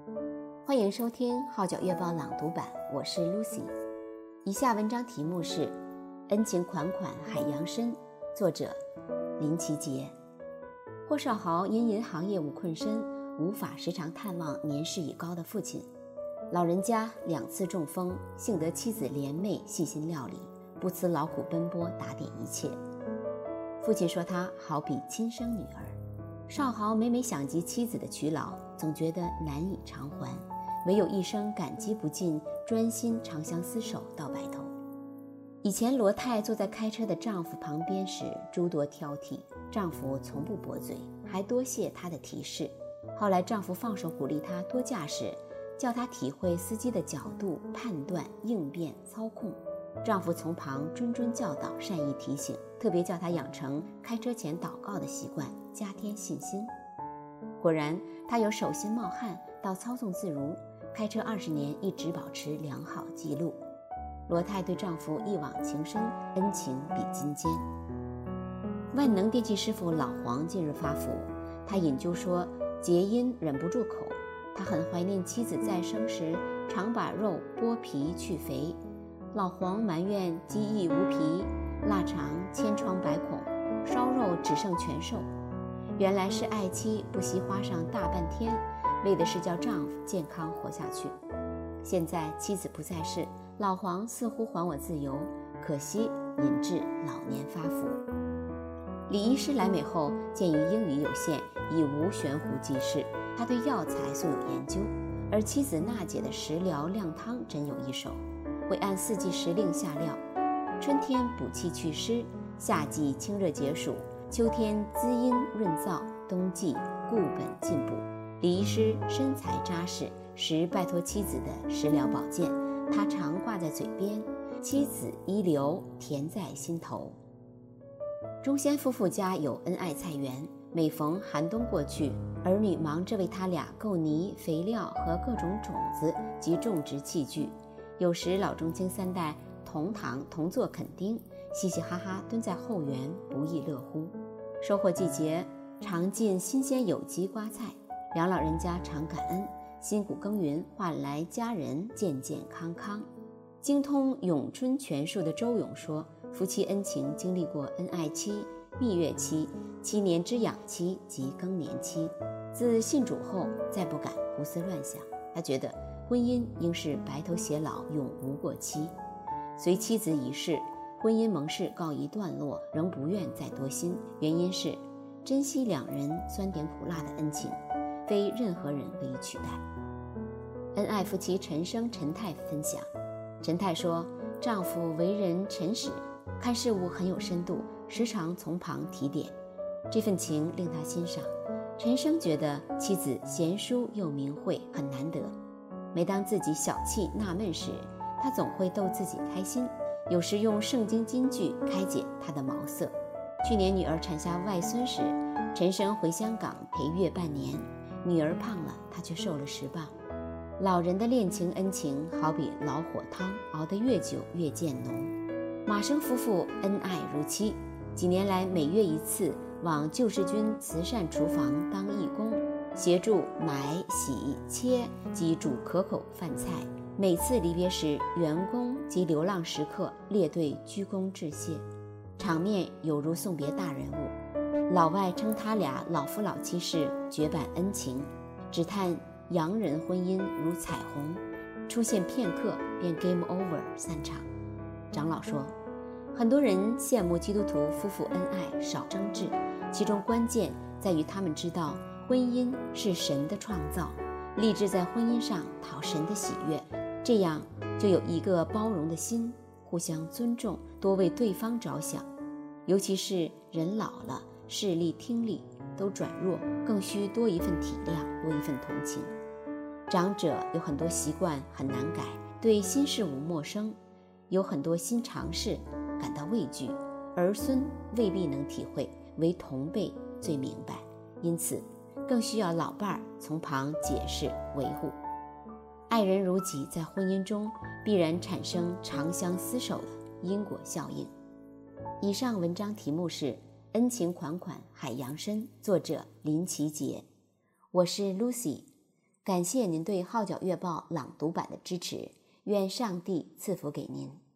欢迎收听号角月报朗读版，我是 Lucy。 以下文章题目是恩情款款海洋深，作者林奇杰。霍少豪因银行业务困身，无法时常探望年事已高的父亲。老人家2次中风，幸得妻子莲妹细心料理，不辞劳苦奔波打点一切。父亲说他好比亲生女儿。少豪每每想及妻子的劬劳，总觉得难以偿还，唯有一生感激不尽，专心长相厮守到白头。以前罗太坐在开车的丈夫旁边时诸多挑剔，丈夫从不驳嘴，还多谢她的提示。后来丈夫放手鼓励她多驾驶，叫她体会司机的角度、判断、应变、操控。丈夫从旁谆谆教导，善意提醒，特别叫她养成开车前祷告的习惯，加添信心。果然，她由手心冒汗到操纵自如，开车20年一直保持良好记录。罗太对丈夫一往情深，恩情比金坚。万能电器师傅老黄近日发福，他引究说结因忍不住口，他很怀念妻子在生时常把肉剥皮去肥。老黄埋怨鸡翼无皮，腊肠千疮百孔，烧肉只剩全瘦。原来是爱妻不惜花上大半天，为的是叫丈夫健康活下去。现在妻子不在世，老黄似乎还我自由，可惜引致老年发福。李医师来美后，鉴于英语有限，已无悬壶济世，他对药材素有研究，而妻子娜姐的食疗靓汤真有一手，会按4季时令下料，春天补气祛湿，夏季清热解暑，秋天滋阴润燥，冬季固本进补。李医师身材扎实，时拜托妻子的食疗保健，他常挂在嘴边，妻子遗留，甜在心头。钟先夫妇家有恩爱菜园，每逢寒冬过去，儿女忙着为他俩购泥、肥料和各种种子及种植器具。有时老钟卿3代同堂同坐垦丁，嘻嘻哈哈蹲在后园，不亦乐乎。收获季节常进新鲜有机瓜菜，两老人家常感恩，辛苦耕耘换来家人健健康康。精通咏春拳术的周勇说，夫妻恩情经历过恩爱期、蜜月期、7年之痒期及更年期。自信主后，再不敢胡思乱想，他觉得婚姻应是白头偕老，永无过期。随妻子已逝，婚姻盟誓告一段落，仍不愿再多心，原因是珍惜2人酸甜苦辣的恩情，非任何人可以取代。恩爱夫妻陈生、陈太分享，陈太说，丈夫为人诚实，看事物很有深度，时常从旁提点，这份情令他欣赏。陈生觉得妻子贤淑又明慧，很难得。每当自己小气纳闷时，他总会逗自己开心，有时用圣经金句开解他的茅塞。去年女儿产下外孙时，陈生回香港陪月半年，女儿胖了，他却瘦了10磅。老人的恋情恩情好比老火汤，熬得越久越渐浓。马生夫妇恩爱如漆，几年来每月1次往救世军慈善厨房当义工，协助买、洗、切及煮可口饭菜。每次离别时，员工及流浪食客列队鞠躬致谢，场面有如送别大人物。老外称他俩老夫老妻是绝版恩情，只叹洋人婚姻如彩虹，出现片刻便 game over 散场。长老说，很多人羡慕基督徒夫妇恩爱少争执，其中关键在于他们知道婚姻是神的创造，立志在婚姻上讨神的喜悦，这样就有一个包容的心，互相尊重，多为对方着想。尤其是人老了，视力听力都转弱，更需多一份体谅，多一份同情。长者有很多习惯很难改，对新事物陌生，有很多新尝试感到畏惧，儿孙未必能体会，唯同辈最明白，因此更需要老伴儿从旁解释维护。爱人如己在婚姻中必然产生长相厮守的因果效应。以上文章题目是恩情款款海洋深，作者林奇杰。我是 Lucy， 感谢您对《号角月报》朗读版的支持，愿上帝赐福给您。